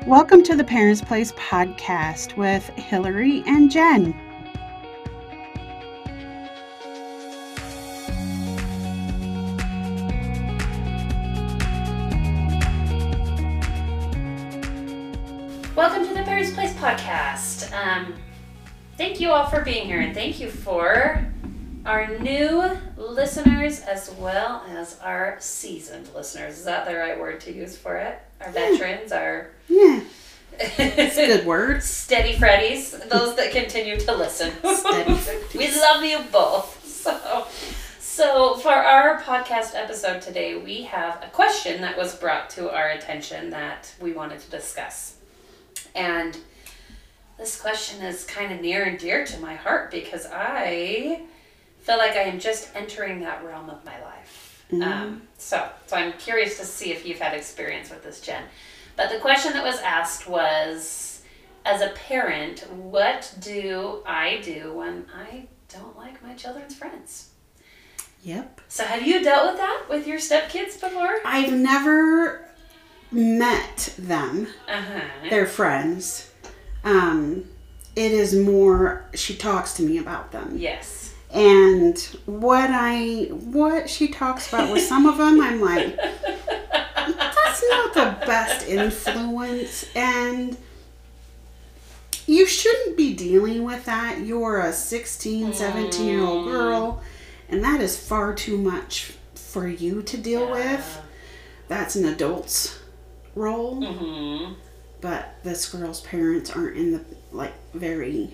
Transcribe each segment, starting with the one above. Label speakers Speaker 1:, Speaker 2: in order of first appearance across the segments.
Speaker 1: Welcome to the Parents Place podcast with Hillary and Jen.
Speaker 2: Welcome to the Parents Place podcast. Thank you all for being here, and thank you for our new listeners as well as our seasoned listeners. Is that the right word to use for it? Our veterans, our...
Speaker 1: Yeah. It's a good word.
Speaker 2: Steady Freddies, those that continue to listen.
Speaker 1: Steady Freddies.
Speaker 2: We love you both. So for our podcast episode today, we have a question that was brought to our attention that we wanted to discuss. And this question is kind of near and dear to my heart because I feel like I am just entering that realm of my life.
Speaker 1: Mm-hmm.
Speaker 2: So I'm curious to see if you've had experience with this, Jen. But the question that was asked was, as a parent, what do I do when I don't like my children's friends?
Speaker 1: Yep.
Speaker 2: So have you dealt with that with your stepkids before?
Speaker 1: I've never met them.
Speaker 2: Uh-huh.
Speaker 1: They're friends. It is more, she talks to me about them.
Speaker 2: Yes.
Speaker 1: And what she talks about with some of them, I'm like, that's not the best influence, and you shouldn't be dealing with that. You're a 16, 17-year-old girl, and that is far too much for you to deal with. That's an adult's role.
Speaker 2: Mm-hmm.
Speaker 1: But this girl's parents aren't in the, very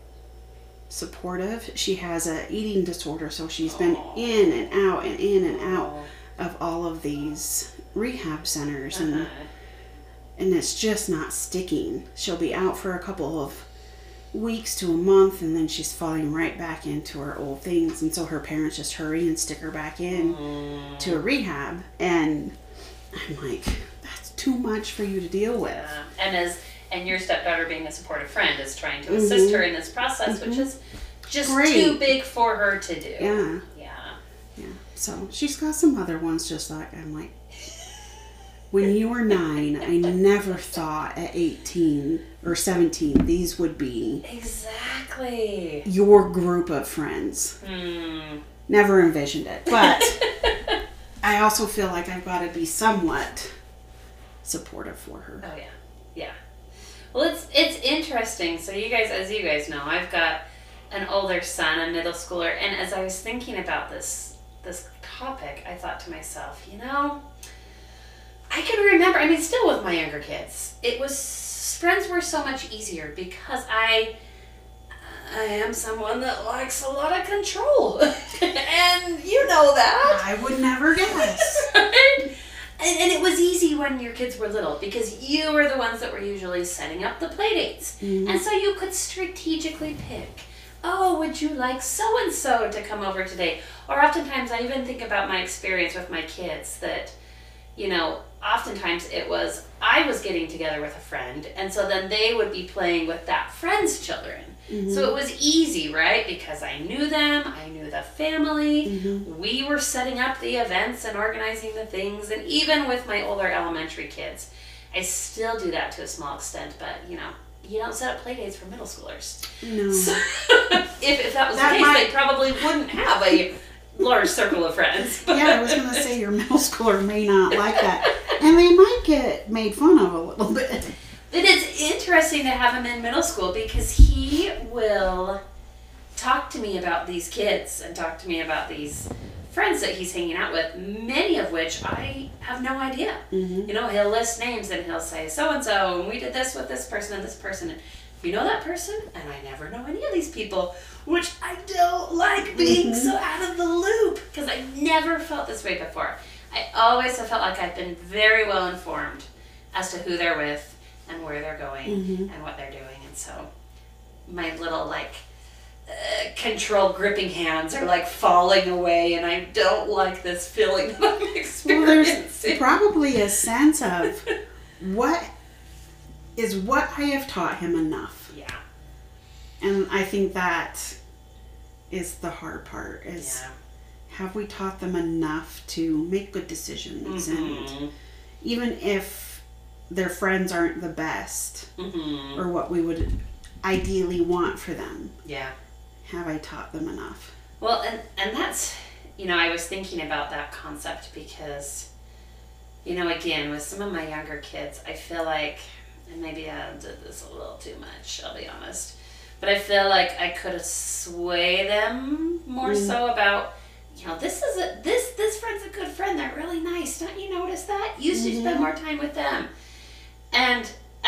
Speaker 1: supportive. She has a eating disorder, so she's been in and out and in and out of all of these rehab centers, and it's just not sticking. She'll be out for a couple of weeks to a month, and then she's falling right back into her old things, and so her parents just hurry and stick her back in to a rehab, and I'm like, that's too much for you to deal with.
Speaker 2: And your stepdaughter, being a supportive friend, is trying to assist her in this process, which is just
Speaker 1: Great.
Speaker 2: too big for her to do.
Speaker 1: Yeah. So she's got some other ones just like, I'm like, when you were 9, I never thought at 18 or 17 these would be
Speaker 2: Exactly
Speaker 1: your group of friends. Never envisioned it. But I also feel like I've got to be somewhat supportive for her.
Speaker 2: Oh, yeah. Well, it's interesting. So as you guys know, I've got an older son, a middle schooler, and as I was thinking about this topic, I thought to myself, I can remember, still with my younger kids, friends were so much easier because I am someone that likes a lot of control. And you know that.
Speaker 1: I would never guess.
Speaker 2: Right? And it was easy when your kids were little because you were the ones that were usually setting up the play dates.
Speaker 1: Mm-hmm.
Speaker 2: And so you could strategically pick, would you like so-and-so to come over today? Or oftentimes I even think about my experience with my kids that, oftentimes it was I was getting together with a friend, and so then they would be playing with that friend's children. Mm-hmm. So it was easy, right? Because I knew them, I knew the family, we were setting up the events and organizing the things, and even with my older elementary kids, I still do that to a small extent, but you don't set up play dates for middle schoolers. No. So, if that was the case, they probably wouldn't have a large circle of friends.
Speaker 1: Yeah, I was going to say your middle schooler may not like that. And they might get made fun of a little bit.
Speaker 2: It is interesting to have him in middle school because he will talk to me about these kids and talk to me about these friends that he's hanging out with, many of which I have no idea. Mm-hmm. He'll list names and he'll say, so-and-so, and we did this with this person and this person. And you know that person? And I never know any of these people, which I don't like being so out of the loop because I never felt this way before. I always have felt like I've been very well informed as to who they're with and where they're going and what they're doing. And so my little control gripping hands are falling away, and I don't like this feeling that I'm experiencing.
Speaker 1: Well, there's probably a sense of what I have taught him enough.
Speaker 2: Yeah.
Speaker 1: And I think that is the hard part is have we taught them enough to make good decisions? And even if their friends aren't the best
Speaker 2: Mm-hmm.
Speaker 1: or what we would ideally want for them.
Speaker 2: Yeah.
Speaker 1: Have I taught them enough?
Speaker 2: Well, and that's, I was thinking about that concept because, again, with some of my younger kids, I feel like, and maybe I did this a little too much, I'll be honest, but I feel like I could sway them more so about, this friend's a good friend. They're really nice. Don't you notice that? You should spend more time with them. And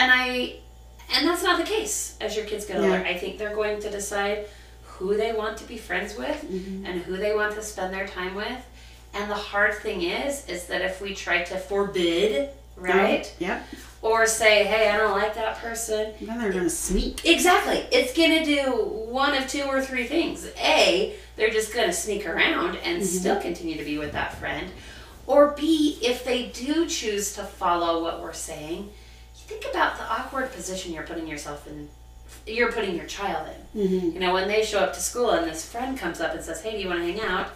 Speaker 2: that's not the case as your kids get older. I think they're going to decide who they want to be friends with and who they want to spend their time with. And the hard thing is that if we try to forbid, right?
Speaker 1: Yep.
Speaker 2: Or say, hey, I don't like that person.
Speaker 1: Then they're going to sneak.
Speaker 2: Exactly. It's going to do one of two or three things. A, they're just going to sneak around and still continue to be with that friend. Or B, if they do choose to follow what we're saying, think about the awkward position you're putting yourself in. You're putting your child in. When they show up to school and this friend comes up and says, hey, do you want to hang out?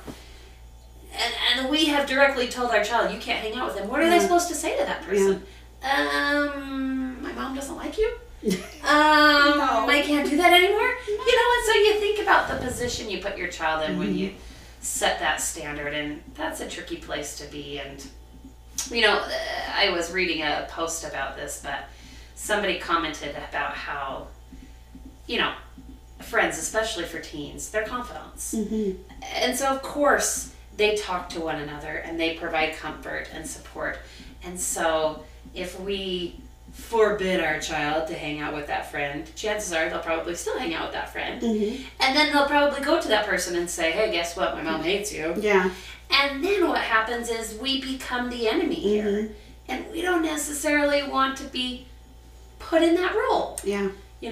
Speaker 2: And we have directly told our child, you can't hang out with them. What are they supposed to say to that person? My mom doesn't like you.
Speaker 1: No.
Speaker 2: I can't do that anymore. And so you think about the position you put your child in when you set that standard, and that's a tricky place to be. And I was reading a post about this, but somebody commented about how, friends, especially for teens, they're confidants. And so of course they talk to one another and they provide comfort and support. And so if we forbid our child to hang out with that friend, chances are they'll probably still hang out with that friend. And then they'll probably go to that person and say, hey, guess what? My mom hates you.
Speaker 1: Yeah.
Speaker 2: And then what happens is we become the enemy here. And we don't necessarily want to be put in that role.
Speaker 1: Yeah.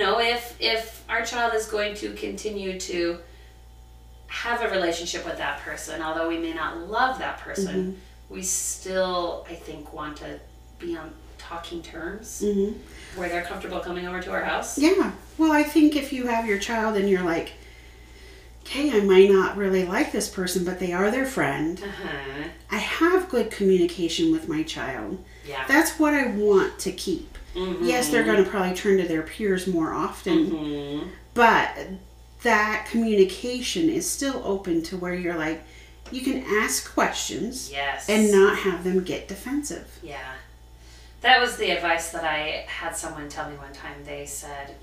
Speaker 2: If our child is going to continue to have a relationship with that person, although we may not love that person, we still, I think, want to be on talking terms where they're comfortable coming over to our house.
Speaker 1: Yeah. Well, I think if you have your child and you're like, okay, I might not really like this person, but they are their friend. I have good communication with my child.
Speaker 2: Yeah.
Speaker 1: That's what I want to keep. Yes, they're going to probably turn to their peers more often, but that communication is still open to where you're like, you can ask questions and not have them get defensive.
Speaker 2: Yeah. That was the advice that I had someone tell me one time. They said,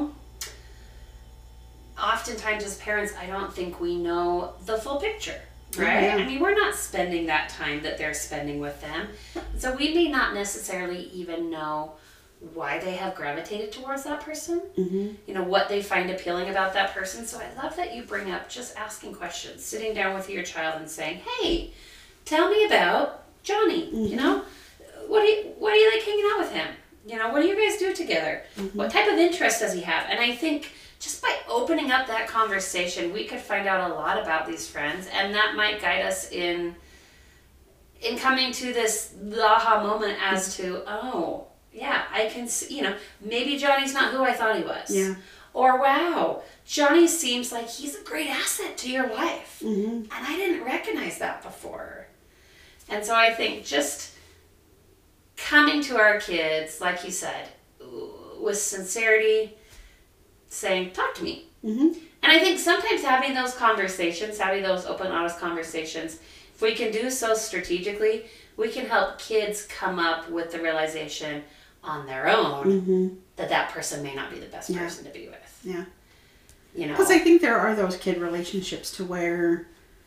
Speaker 2: oftentimes as parents, I don't think we know the full picture, right?
Speaker 1: Yeah.
Speaker 2: I mean, we're not spending that time that they're spending with them. So we may not necessarily even know why they have gravitated towards that person, what they find appealing about that person. So I love that you bring up just asking questions, sitting down with your child and saying, hey, tell me about Johnny, what do you like hanging out with him? What do you guys do together? What type of interest does he have? And I think just by opening up that conversation, we could find out a lot about these friends, and that might guide us in coming to the aha moment as to, oh, yeah, I can see, maybe Johnny's not who I thought he was.
Speaker 1: Yeah.
Speaker 2: Or, wow, Johnny seems like he's a great asset to your life. And I didn't recognize that before. And so I think just coming to our kids, like you said, with sincerity, saying, talk to me. And I think sometimes having those conversations, having those open, honest conversations, if we can do so strategically, we can help kids come up with the realization on their own that person may not be the best person to be with.
Speaker 1: Yeah. Because I think there are those kid relationships to where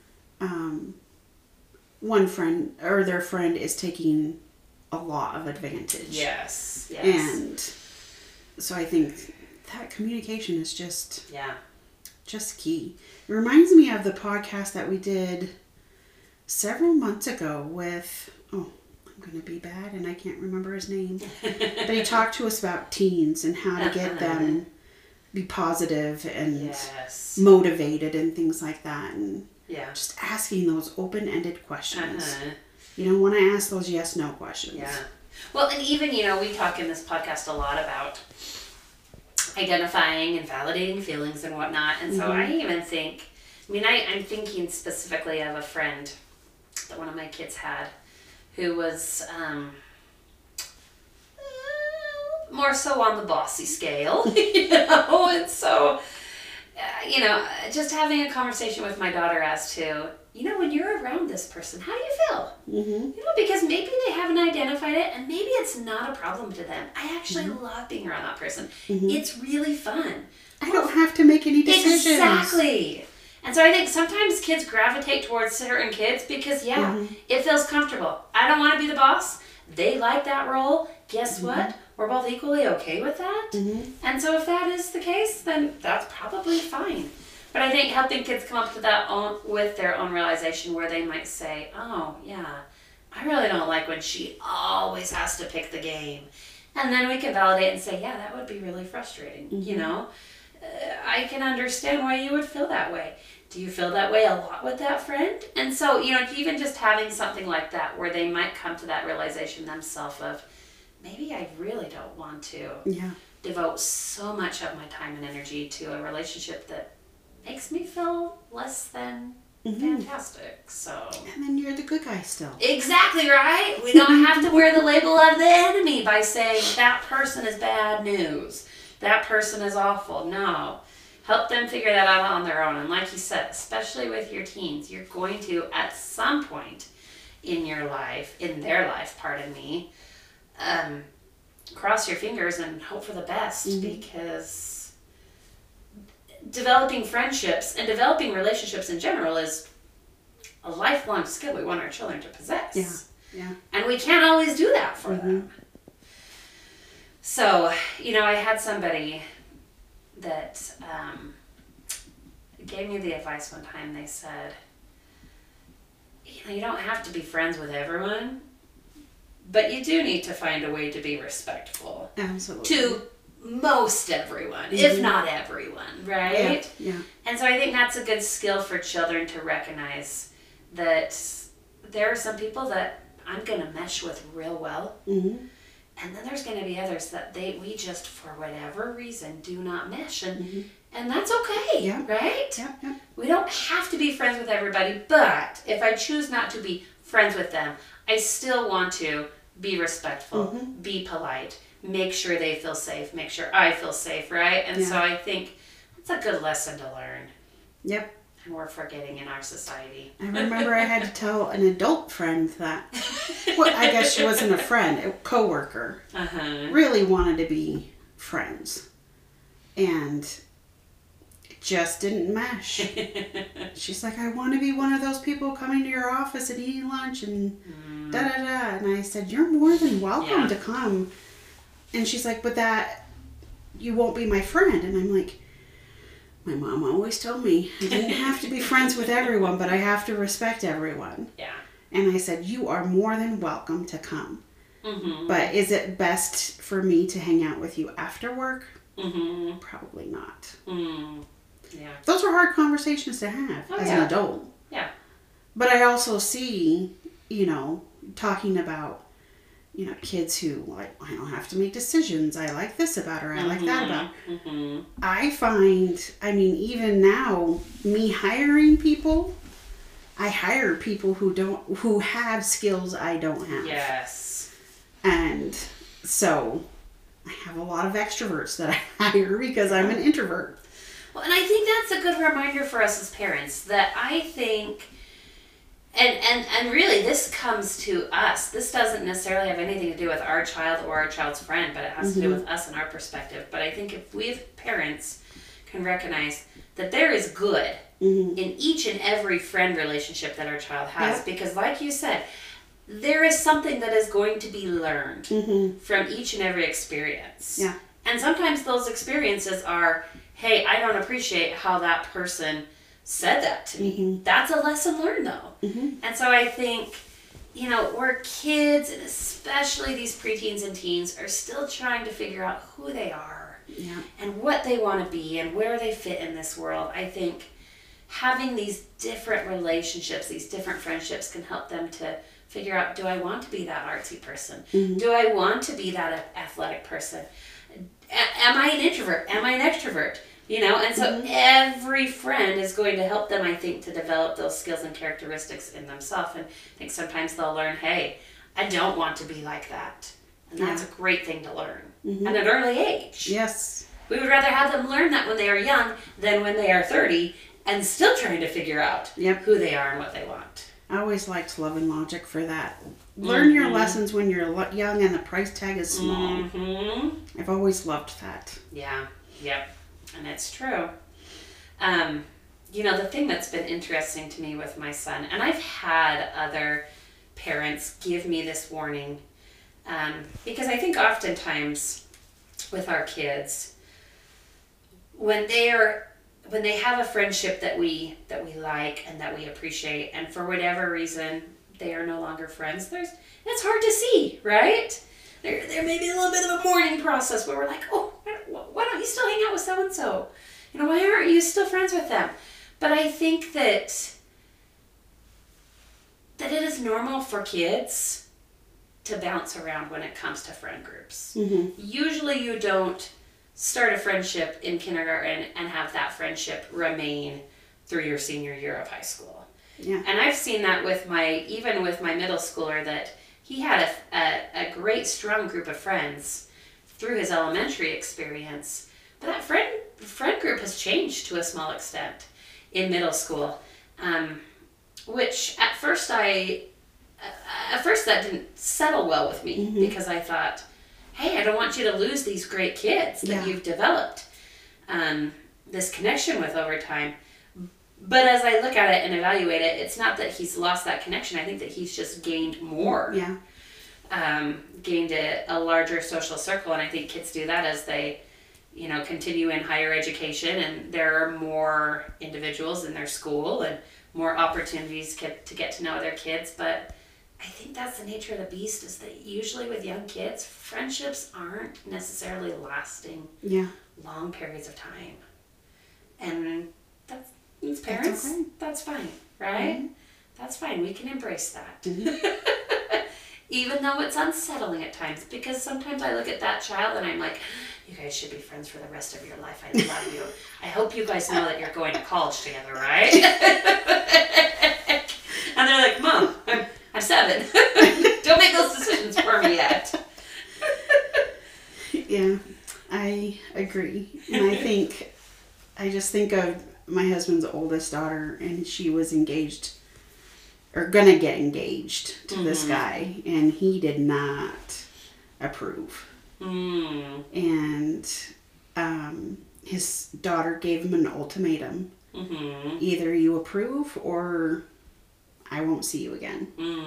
Speaker 1: one friend or their friend is taking a lot of advantage.
Speaker 2: Yes.
Speaker 1: And so I think that communication is just key. It reminds me of the podcast that we did several months ago with, I'm going to be bad and I can't remember his name, but he talked to us about teens and how to get them be positive and motivated and things like that, and just asking those open-ended questions. You don't want to ask those yes/no questions. Yeah.
Speaker 2: Well, and even, we talk in this podcast a lot about identifying and validating feelings and whatnot. And so I even think, I'm thinking specifically of a friend that one of my kids had who was more so on the bossy scale, and so, just having a conversation with my daughter as to, when you're around this person, how do you feel?
Speaker 1: Mm-hmm.
Speaker 2: Because maybe they haven't identified it, and maybe it's not a problem to them. I actually love being around that person.
Speaker 1: Mm-hmm.
Speaker 2: It's really fun.
Speaker 1: I don't have to make any decisions.
Speaker 2: Exactly. And so I think sometimes kids gravitate towards certain kids because, it feels comfortable. I don't want to be the boss. They like that role. Guess what? We're both equally okay with that.
Speaker 1: Mm-hmm.
Speaker 2: And so if that is the case, then that's probably fine. But I think helping kids come up to that with their own realization where they might say, oh, yeah, I really don't like when she always has to pick the game. And then we can validate and say, yeah, that would be really frustrating, I can understand why you would feel that way. Do you feel that way a lot with that friend? And so, even just having something like that where they might come to that realization themselves of, maybe I really don't want to devote so much of my time and energy to a relationship that makes me feel less than fantastic. So.
Speaker 1: And then you're the good guy still.
Speaker 2: Exactly, right? We don't have to wear the label of the enemy by saying that person is bad news. That person is awful. No. Help them figure that out on their own. And like you said, especially with your teens, you're going to, at some point in their life, pardon me, cross your fingers and hope for the best because developing friendships and developing relationships in general is a lifelong skill we want our children to possess.
Speaker 1: Yeah.
Speaker 2: And we can't always do that for them. So, I had somebody that gave me the advice one time. They said, you don't have to be friends with everyone, but you do need to find a way to be respectful.
Speaker 1: Absolutely.
Speaker 2: To most everyone, if not everyone, right?
Speaker 1: Yeah.
Speaker 2: And so I think that's a good skill for children to recognize that there are some people that I'm going to mesh with real well.
Speaker 1: Mm-hmm.
Speaker 2: And then there's going to be others that we just, for whatever reason, do not mesh. And that's okay, right?
Speaker 1: Yeah.
Speaker 2: We don't have to be friends with everybody, but if I choose not to be friends with them, I still want to be respectful, be polite, make sure they feel safe, make sure I feel safe, right? And so I think that's a good lesson to learn.
Speaker 1: Yep.
Speaker 2: And we're forgetting in our society.
Speaker 1: I remember I had to tell an adult friend that, I guess she wasn't a friend, a coworker, really wanted to be friends. And it just didn't mesh. She's like, I want to be one of those people coming to your office and eating lunch and da-da-da. And I said, you're more than welcome to come. And she's like, but you won't be my friend. And I'm like, my mom always told me I didn't have to be friends with everyone, but I have to respect everyone.
Speaker 2: Yeah.
Speaker 1: And I said, you are more than welcome to come. But is it best for me to hang out with you after work? Probably not.
Speaker 2: Yeah.
Speaker 1: Those are hard conversations to have as an adult.
Speaker 2: Yeah.
Speaker 1: But I also see, talking about, kids who, like, I don't have to make decisions. I like this about her. I like that about her. I find, even now, me hiring people, I hire people who have skills I don't have.
Speaker 2: Yes.
Speaker 1: And so I have a lot of extroverts that I hire because I'm an introvert.
Speaker 2: Well, and I think that's a good reminder for us as parents that I think, and really this comes to us. This doesn't necessarily have anything to do with our child or our child's friend, but it has to do with us and our perspective. But I think if we as parents can recognize that there is good in each and every friend relationship that our child has, because like you said, there is something that is going to be learned from each and every experience.
Speaker 1: Yeah.
Speaker 2: And sometimes those experiences are, hey, I don't appreciate how that person said that to me. That's a lesson learned, though. And so I think, where kids, and especially these preteens and teens, are still trying to figure out who they are and what they want to be and where they fit in this world, I think having these different relationships, these different friendships can help them to figure out, do I want to be that artsy person? Do I want to be that athletic person? Am I an introvert? Am I an extrovert? And so every friend is going to help them, I think, to develop those skills and characteristics in themselves. And I think sometimes they'll learn, hey, I don't want to be like that. And that's a great thing to learn.
Speaker 1: Mm-hmm.
Speaker 2: At an early age.
Speaker 1: Yes.
Speaker 2: We would rather have them learn that when they are young than when they are 30 and still trying to figure out who they are and what they want.
Speaker 1: I always liked Love and Logic for that. Learn your lessons when you're young and the price tag is small. Mm-hmm. I've always loved that.
Speaker 2: Yeah. Yep. And it's true. The thing that's been interesting to me with my son, and I've had other parents give me this warning, because I think oftentimes with our kids, when they have a friendship that we like and that we appreciate, and for whatever reason they are no longer friends, it's hard to see, right? There may be a little bit of a mourning process where we're like, oh, why don't you still hang out with so and so? Why aren't you still friends with them? But I think that it is normal for kids to bounce around when it comes to friend groups. Mm-hmm. Usually you don't start a friendship in kindergarten and have that friendship remain through your senior year of high school. Yeah. And I've seen that even with my middle schooler, that he had a great, strong group of friends through his elementary experience. But that friend group has changed to a small extent in middle school, which at first that didn't settle well with me, mm-hmm. because I thought, hey, I don't want you to lose these great kids that you've developed this connection with over time. But as I look at it and evaluate it, it's not that he's lost that connection. I think that he's just gained more. Yeah. Gained a larger social circle, and I think kids do that as they continue in higher education, and there are more individuals in their school and more opportunities to get to know other kids. But I think that's the nature of the beast, is that usually with young kids, friendships aren't necessarily lasting long periods of time. And that's parents, that's fine, right? Mm-hmm. That's fine. We can embrace that. Mm-hmm. Even though it's unsettling at times, because sometimes I look at that child and I'm like, you guys should be friends for the rest of your life. I love you. I hope you guys know that you're going to college together, right? And they're like, Mom, I'm 7. Don't make those decisions for me yet.
Speaker 1: Yeah, I agree. And I just think of my husband's oldest daughter, and she was engaged, or gonna get engaged to this guy, and he did not approve. And his daughter gave him an ultimatum. Mm-hmm. Either you approve or I won't see you again.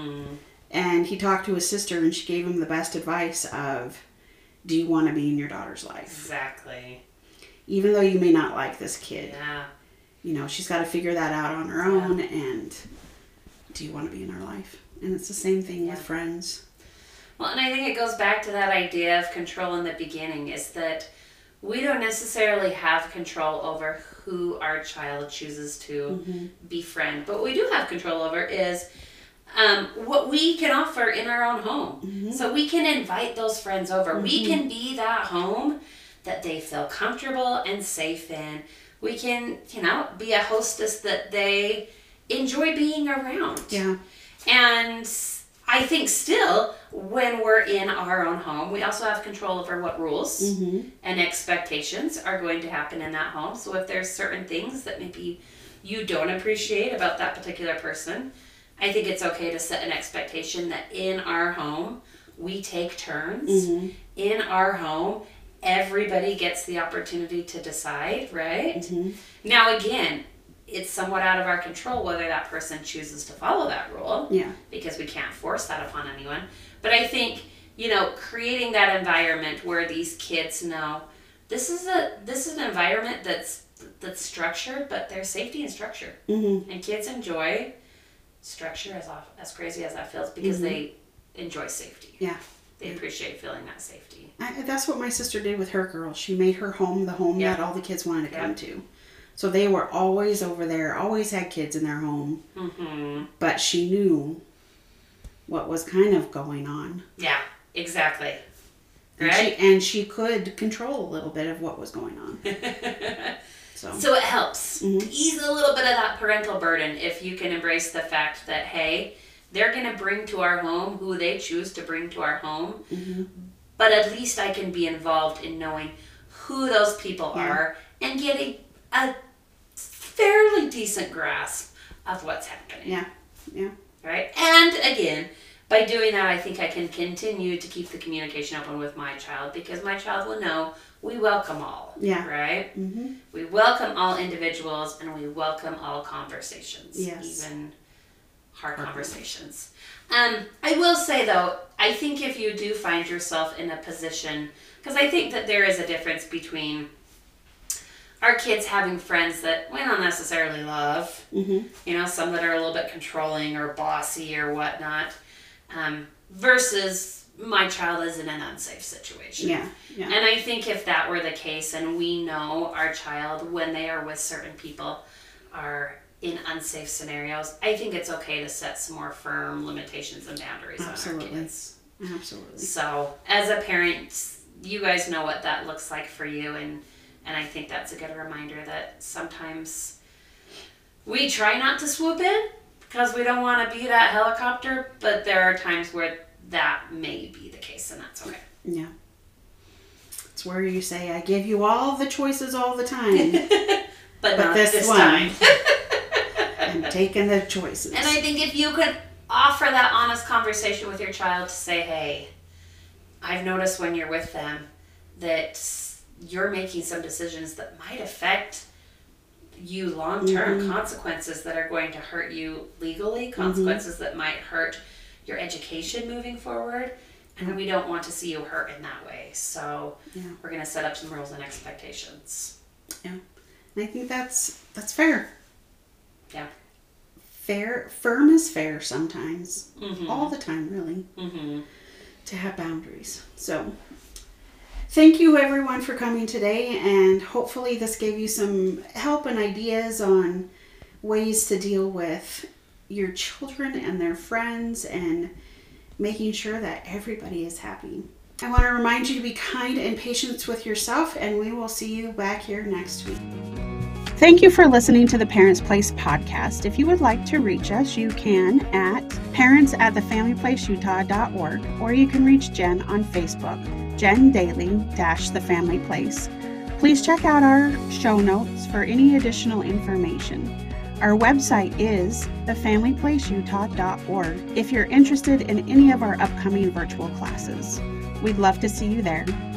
Speaker 1: And he talked to his sister, and she gave him the best advice of, do you want to be in your daughter's life?
Speaker 2: Exactly. Even
Speaker 1: though you may not like this kid. Yeah. She's got to figure that out on her own, and do you want to be in her life? And it's the same thing with friends.
Speaker 2: Well, and I think it goes back to that idea of control in the beginning, is that we don't necessarily have control over who our child chooses to befriend. But what we do have control over is what we can offer in our own home. Mm-hmm. So we can invite those friends over. Mm-hmm. We can be that home that they feel comfortable and safe in. We can, be a hostess that they enjoy being around. Yeah. And I think still, when we're in our own home, we also have control over what rules and expectations are going to happen in that home. So if there's certain things that maybe you don't appreciate about that particular person, I think it's okay to set an expectation that in our home, we take turns. Mm-hmm. In our home, everybody gets the opportunity to decide, right? Mm-hmm. Now, again, it's somewhat out of our control whether that person chooses to follow that rule. Yeah. Because we can't force that upon anyone. But I think, creating that environment where these kids know this is an environment that's structured, but there's safety in structure. Mm-hmm. And kids enjoy structure, as crazy as that feels, because they enjoy safety. Yeah. They appreciate feeling that safety.
Speaker 1: That's what my sister did with her girls. She made her home the home that all the kids wanted to come to. So they were always over there, always had kids in their home. Mm-hmm. But she knew what was kind of going on.
Speaker 2: Yeah, exactly.
Speaker 1: Right? And she could control a little bit of what was going on.
Speaker 2: So it helps to ease a little bit of that parental burden if you can embrace the fact that, hey, they're going to bring to our home who they choose to bring to our home. Mm-hmm. but at least I can be involved in knowing who those people are and getting a fairly decent grasp of what's happening.
Speaker 1: Yeah. Yeah.
Speaker 2: Right? And again, by doing that, I think I can continue to keep the communication open with my child, because my child will know we welcome all.
Speaker 1: Yeah.
Speaker 2: Right?
Speaker 1: Mm-hmm.
Speaker 2: We welcome all individuals, and we welcome all conversations.
Speaker 1: Yes.
Speaker 2: Even hard conversations. I will say, though, I think if you do find yourself in a position, because I think that there is a difference between our kids having friends that we don't necessarily love,
Speaker 1: Mm-hmm.
Speaker 2: you know, some that are a little bit controlling or bossy or whatnot, versus my child is in an unsafe situation.
Speaker 1: Yeah. Yeah.
Speaker 2: And I think if that were the case, and we know our child, when they are with certain people, are in unsafe scenarios, I think it's okay to set some more firm limitations and boundaries on our kids.
Speaker 1: Absolutely.
Speaker 2: So, as a parent, you guys know what that looks like for you, and I think that's a good reminder that sometimes we try not to swoop in because we don't want to be that helicopter, but there are times where that may be the case, and that's okay.
Speaker 1: Yeah. It's where you say, I give you all the choices all the time.
Speaker 2: but not this
Speaker 1: one.
Speaker 2: time.
Speaker 1: I'm taking the choices.
Speaker 2: And I think if you could offer that honest conversation with your child to say, hey, I've noticed when you're with them that you're making some decisions that might affect you long-term,
Speaker 1: Mm-hmm.
Speaker 2: consequences that are going to hurt you legally, consequences that might hurt your education moving forward, and we don't want to see you hurt in that way. So we're going to set up some rules and expectations.
Speaker 1: Yeah. And I think that's fair.
Speaker 2: Yeah.
Speaker 1: Fair, firm is fair sometimes.
Speaker 2: Mm-hmm.
Speaker 1: All the time, really.
Speaker 2: Mm-hmm.
Speaker 1: To have boundaries. So, thank you everyone for coming today, and hopefully this gave you some help and ideas on ways to deal with your children and their friends and making sure that everybody is happy. I want to remind you to be kind and patient with yourself, and we will see you back here next week. Thank you for listening to the Parents Place podcast. If you would like to reach us, you can at parents@thefamilyplaceutah.org, or you can reach Jen on Facebook, Jen Daly The Family Place. Please check out our show notes for any additional information. Our website is thefamilyplaceutah.org if you're interested in any of our upcoming virtual classes. We'd love to see you there.